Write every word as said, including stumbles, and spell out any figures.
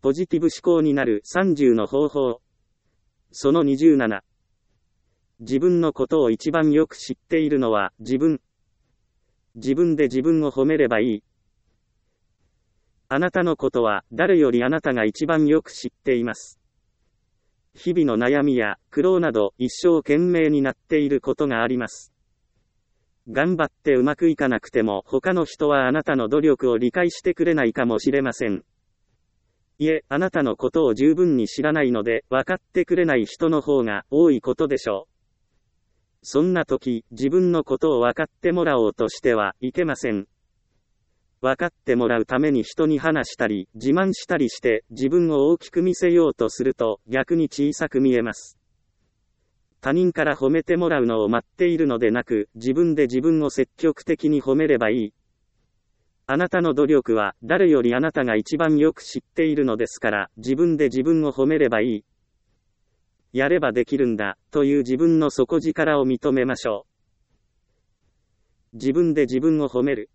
ポジティブ思考になるさんじゅうの方法。そのにじゅうなな。自分のことを一番よく知っているのは自分。自分で自分を褒めればいい。あなたのことは誰よりあなたが一番よく知っています。日々の悩みや苦労など一生懸命になっていることがあります。頑張ってうまくいかなくても他の人はあなたの努力を理解してくれないかもしれません。いえ、あなたのことを十分に知らないので分かってくれない人の方が多いことでしょう。そんな時、自分のことを分かってもらおうとしてはいけません。分かってもらうために人に話したり、自慢したりして自分を大きく見せようとすると逆に小さく見えます。他人から褒めてもらうのを待っているのでなく、自分で自分を積極的に褒めればいい。あなたの努力は誰よりあなたが一番よく知っているのですから、自分で自分を褒めればいい。やればできるんだ、という自分の底力を認めましょう。自分で自分を褒める。